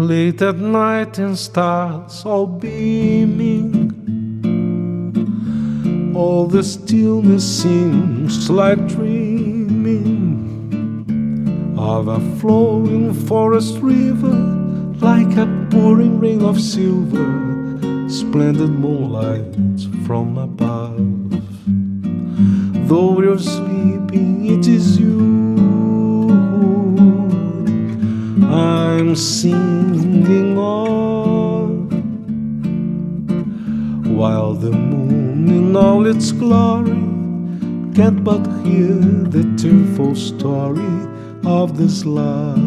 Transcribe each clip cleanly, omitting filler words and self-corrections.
Late at night and stars all beaming, all the stillness seems like dreaming of a flowing forest river, like a pouring rain of silver, splendid moonlight from above. Though you're sleeping, it is you I'm singing on, while the moon in all its glory can't but hear the tearful story of this love.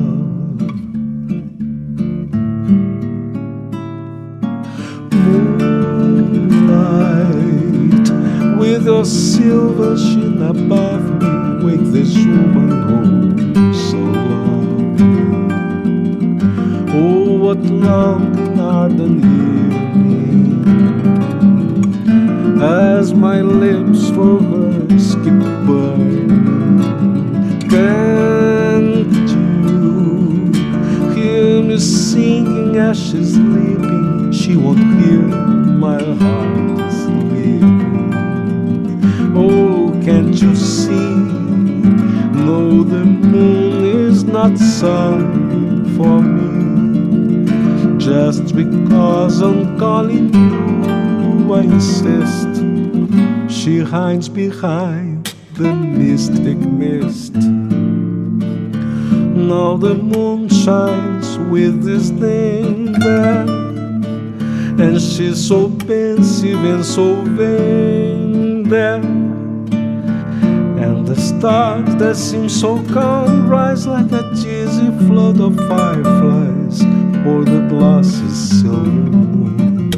Moonlight, with your silver sheen above me, wake this woman home so long. Oh, what long and ardent yearning, as my lips for her keep burning. Can't you hear me singing as she's sleeping? She won't hear my heart sleeping. Oh, can't you see? No, the moon is not sun for me. Just because I'm calling you, I insist. She hides behind the mystic mist. Now the moon shines with disdain there, and she's so pensive and so vain there. And the stars that seem so calm rise like a dizzy flood of fireflies o'er the glossy silver moon.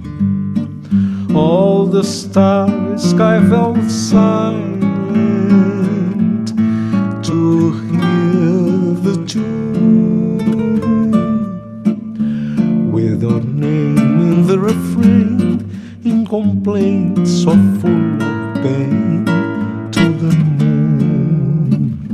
All the starry sky fell silent to hear the tune, with our name in the refrain, in complaints so full of pain to the moon.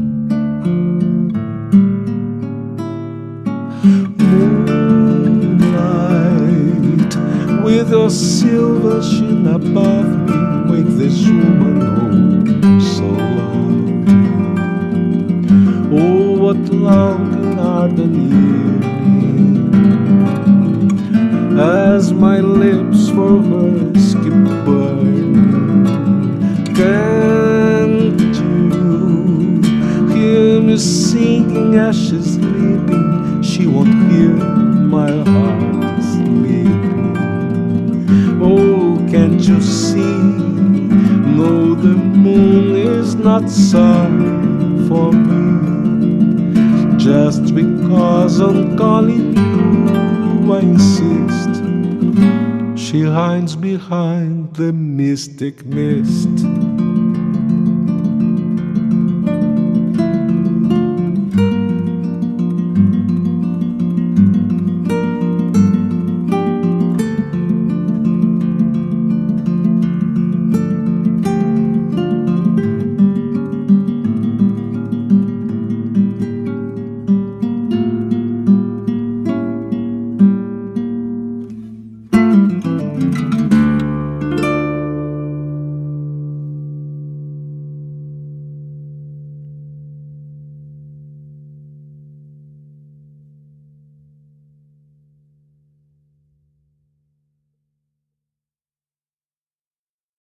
Moonlight, with your silver sheen above me, wake this woman home so long. Oh, what long and ardent yearning, as my lips for hers keep burning. Can't you hear me singing as she's sleeping? She won't hear my heart sleeping. Oh, can't you see? No, the moon is not sun for me. Just because I'm calling you, I insist. She hides behind the mystic mist.